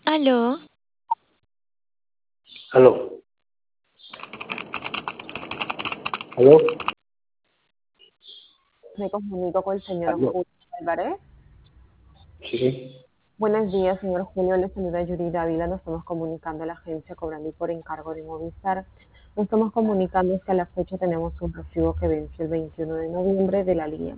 Aló, Aló, aló, Me comunico con el señor aló. Julio Álvarez. Sí, Buenos días, señor Julio. Le saluda Yuri Dávila. Nos estamos comunicando a la agencia cobrando y por encargo de Movistar. Nos estamos comunicando es que a la fecha tenemos un recibo que venció el 21 de noviembre de la línea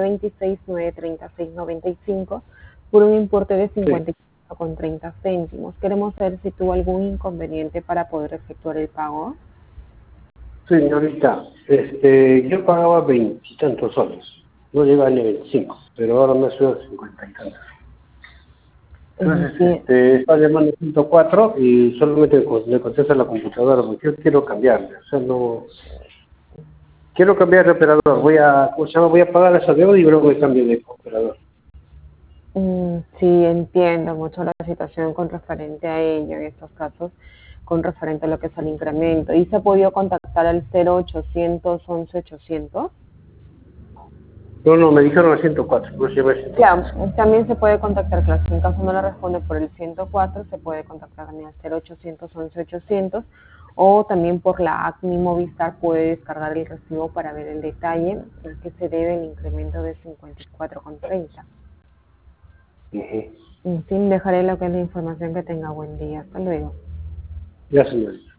926-936-95 por un importe de sí. 54,30 céntimos. Queremos saber si tuvo algún inconveniente para poder efectuar el pago. Señorita, yo pagaba veintitantos soles, no llegaba ni a 25, pero ahora me subido a 50 y tantos. Entonces, Bien. estaba llamando a 104 y solamente me contesta la computadora, porque yo quiero cambiarle, o sea, no, quiero cambiar de operador, ¿cómo se llama? Voy a pagar esa deuda y luego me cambio de operador. Sí, entiendo mucho la situación con referente a ello, en estos casos, con referente a lo que es el incremento. ¿Y se ha podido contactar al 0800 11 800? No, no, me dijeron a 104, no se llama a 104. Claro, también se puede contactar, claro, si en caso no le responde por el 104, se puede contactar también al 0800 11 800 o también por la app Mi Movistar puede descargar el recibo para ver el detalle al que se debe el incremento de 54,30. Ujú. En fin, dejaré lo que es la información. Que tenga buen día. Hasta luego. Ya, señorita.